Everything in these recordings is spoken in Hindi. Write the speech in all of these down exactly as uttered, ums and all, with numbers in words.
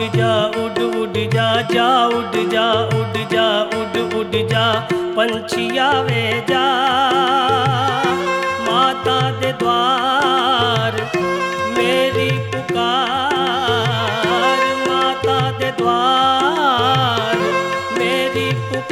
जा उड़ उड़ जा, जा उड़ जा उड़ जा उड़ उड़ जा पंछिया वे जा। माता दे द्वार मेरी पुकार, माता दे द्वार मेरी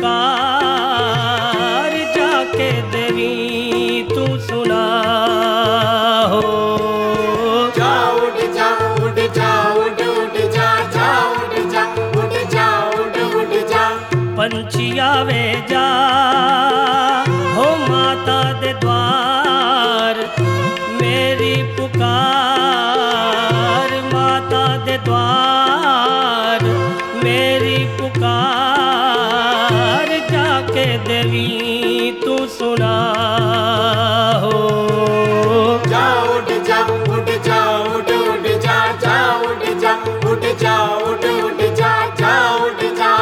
पुकार, जाके देवी तू सुना हो। जा उड़ जा उड़ जा उड़ उड़ जा, जा उड़ जा उड़ जा उड़ उड़ जा पंछिया वे जा। हो माता दे द्वार मेरी पुकार, माता दे द्वार मेरी पुकार, जाके देवी तू सुना हो। जा उड़ जा उड़ जा उड़ उड़ जा, जा उड़ जा उड़ जा उड़ उड़ जा, जा उड़ जा।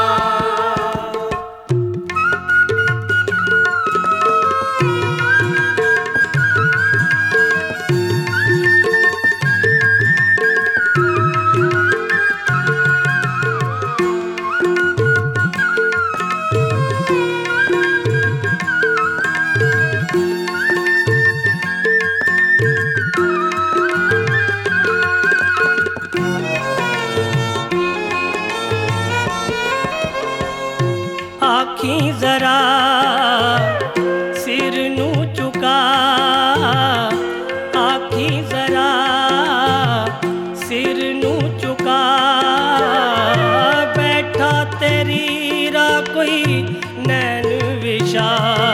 आखी जरा सिर नू चुका, आखी जरा सिर नू चुका, बैठा तेरी रा कोई नैन विशा।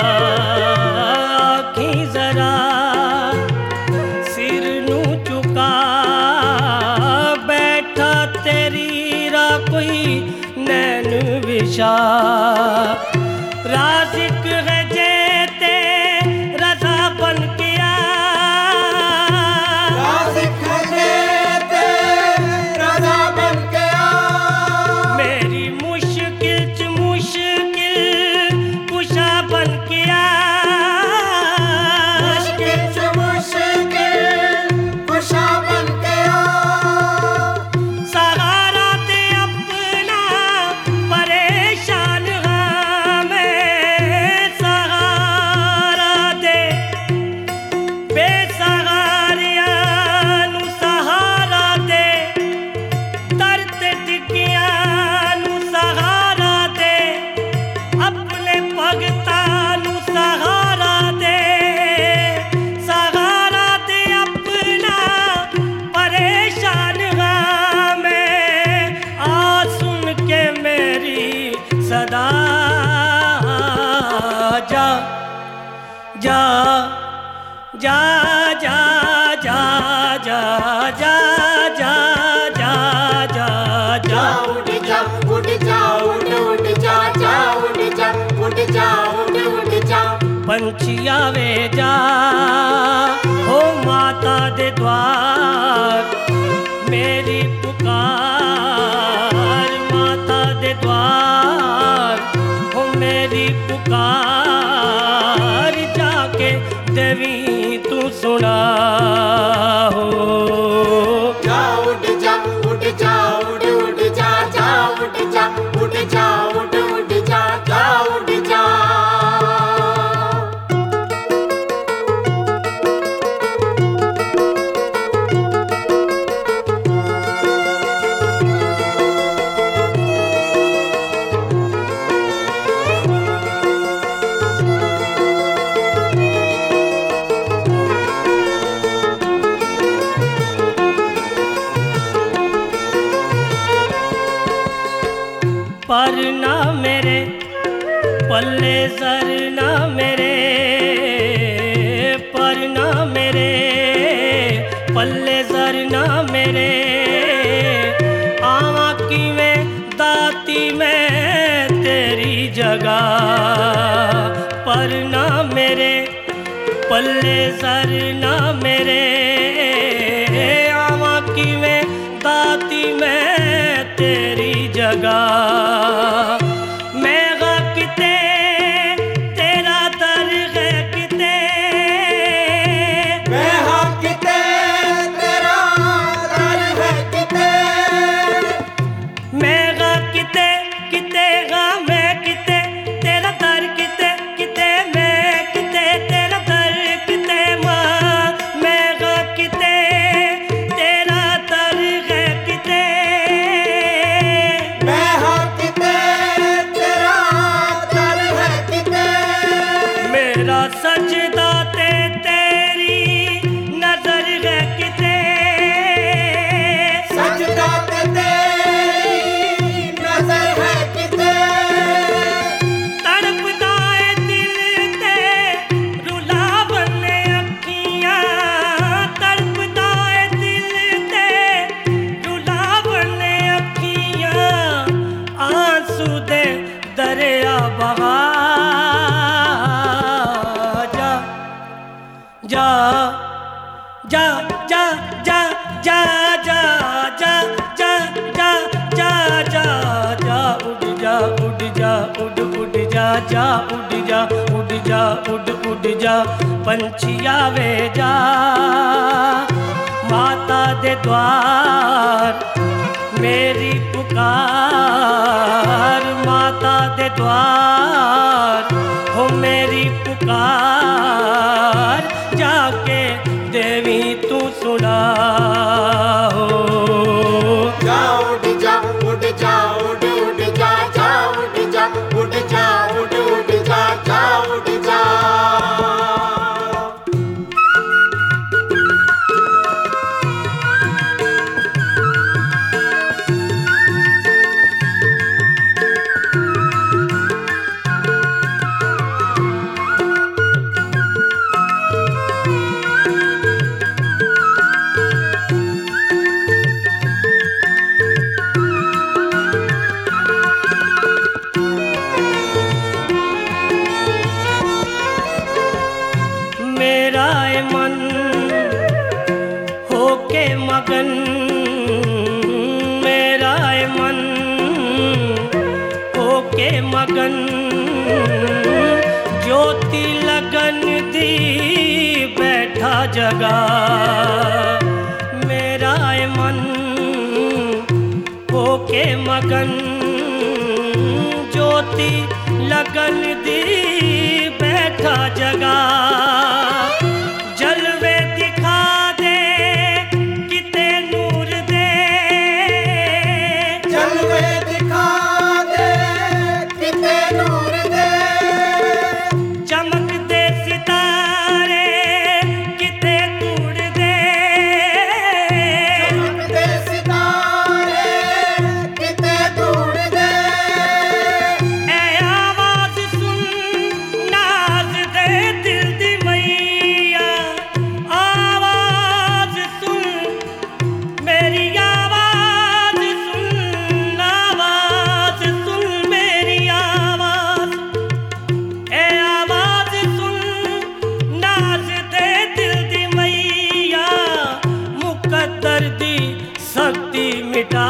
आखी जरा सिर नू चुका, बैठा तेरी रा कोई नैन विशा। राज़िक है जेते रज़ा बन के आ, राज़िक है जेते रज़ा बन के आ। मेरी मुश्किल च मुश्किल कुशा बन के आ, मुश्किल च मुश्किल कुशा बन के आ। सहारा दे अपना परेशान हमें, सहारा दे बेसहारियां नू सहारा दे, दर्द टिकियां नू सहारा दे, अपने भगतां नू सहारा दे, सहारा दे अपना परेशान हमें। आ सुन के मेरी सदा जा जा जा जा जा जा जा जा जा जा जा जा उड़ जा उड़ जा उड़ उड़ जा, जा उड़ जा उड़ जा उड़ उड़ जा पंछिया वे जा। हो माता दे द्वार मेरी पुकार, माता दे द्वार हो मेरी पुकार, जाके देवी तू सुना हो। जा उड़ जा उड़ जा उड़ उड़ जा, जा उड़ जा उड़ जा उड़ उड़ जा, जा उड़ जा। पर ना मेरे पल्ले सर ना मेरे, पर ना मेरे पल्ले सर ना मेरे, आवा की में दाती में तेरी जगह। पर ना मेरे पल्ले सर ना मेरे, आवा की में दाती में तेरी जगह। मैं गा किते तेरा दर है किते, मैं हाँ किते तेरा दर है किते, दरिया बहा जा जा जा जा जा जा जा जा जा जा जा जा जा उड़ जा उड़ जा उड़ उड़ जा जा उड़ जा उड़ जा उड़ उड़ जा पंछिया वे जा माता दे द्वार मेरी पुकार माता दे द्वार हो मेरी पुकार जाके देवी तू सुना हो जा उड़ जा उड़ जा उड़ उड़ जा जा उड़ जा उड़ जा उड़ उड़ जा जा उड़ जा मेरा मन होके मगन मेरा मन होके मगन ज्योति लगन दी बैठा जगा मेरा मन होके मगन ज्योति लगन दी बैठा जगा जलवे दिखा दे किते नूर दे जलवे दिखा दे किते नूर दे चमक दे सितारे किते तूड़ दे चमक दे सितारे किते तूड़ दे ए आवाज सुन नाज दे दिल दी मैया आवाज सुन मेरी आवाज सुन आवाज सुन मेरी आवाज ए आवाज सुन नाज दे दिल दी मैया मुकद्दर दी शक्ति मिटा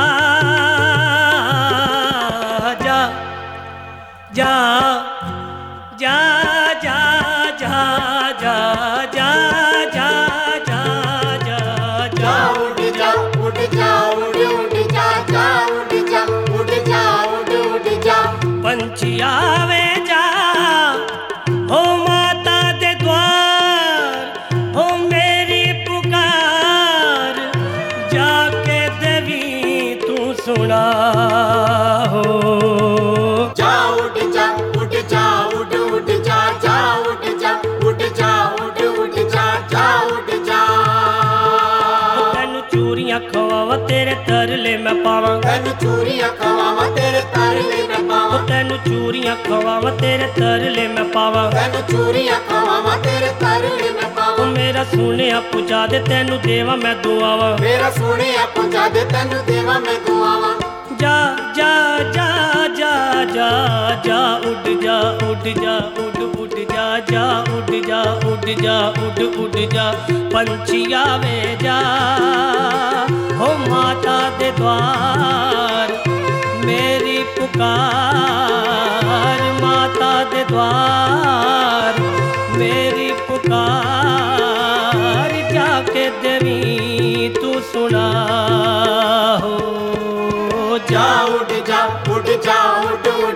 जा जा जा जा जा जा जा जा जा जा जा उड़ जा उड़ जा उड़ उड़ जा जा उड़ जा उड़ जा उड़ उड़ जा पंछिया वे जा हो माता दे द्वार हो मेरी पुकार जाके देवी तू सुना हो जा उड़ जा उड़ जा उड़ उड़ जा जा उड़ जा उड़ जा उड़ उड़ जा जा उड़ जा तेन चूरियां खवावा तेरे तरले मैं पावां तैन चूरियां खवावा तेरे तरले में पावा तेन चूरियां खवावा तेरे तरले मैं पावां तैन चूरियां खवावा तेरे तरले में पावा मेरा सुनिया पुजा दे तेनू देवा मैं दुआवा मेरा सोहणिया पुजा दे तैनू देवा मैं दुआवा जा जा जा जा जा जा उड़ जा उड़ जा उड़ उड़ जा जा उड़ जा उड़ जा उड़ उड़ जा पंछिया वे जा हो माता दे द्वार मेरी पुकार माता दे द्वार मेरी पुकार जाके देवी तू सुना हो जा उड़ जा उड़ जा उड़ उड़